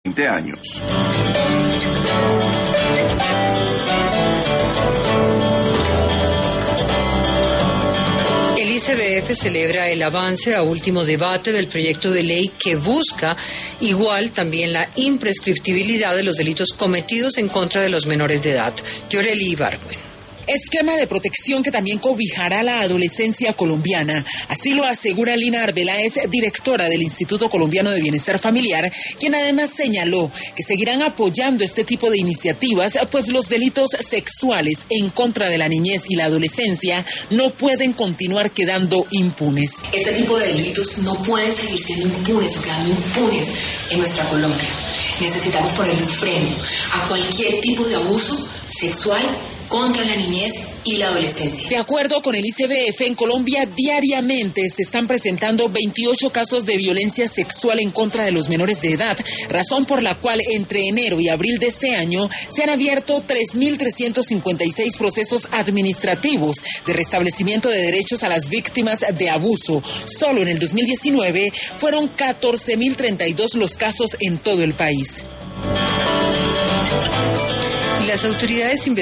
20 años. El ICBF celebra el avance a último debate del proyecto de ley que busca igual también la imprescriptibilidad de los delitos cometidos en contra de los menores de edad. Yoreli Ibargüen. Esquema de protección que también cobijará la adolescencia colombiana. Así lo asegura Lina Arbeláez, directora del Instituto Colombiano de Bienestar Familiar, quien además señaló que seguirán apoyando este tipo de iniciativas, pues los delitos sexuales en contra de la niñez y la adolescencia no pueden continuar quedando impunes. Este tipo de delitos no pueden seguir siendo impunes o quedando impunes en nuestra Colombia. Necesitamos ponerle un freno a cualquier tipo de abuso sexual contra la niñez y la adolescencia. De acuerdo con el ICBF, en Colombia diariamente se están presentando 28 casos de violencia sexual en contra de los menores de edad, razón por la cual entre enero y abril de este año se han abierto 3.356 procesos administrativos de restablecimiento de derechos a las víctimas de abuso. Solo en el 2019 fueron 14.032 los casos en todo el país. Las autoridades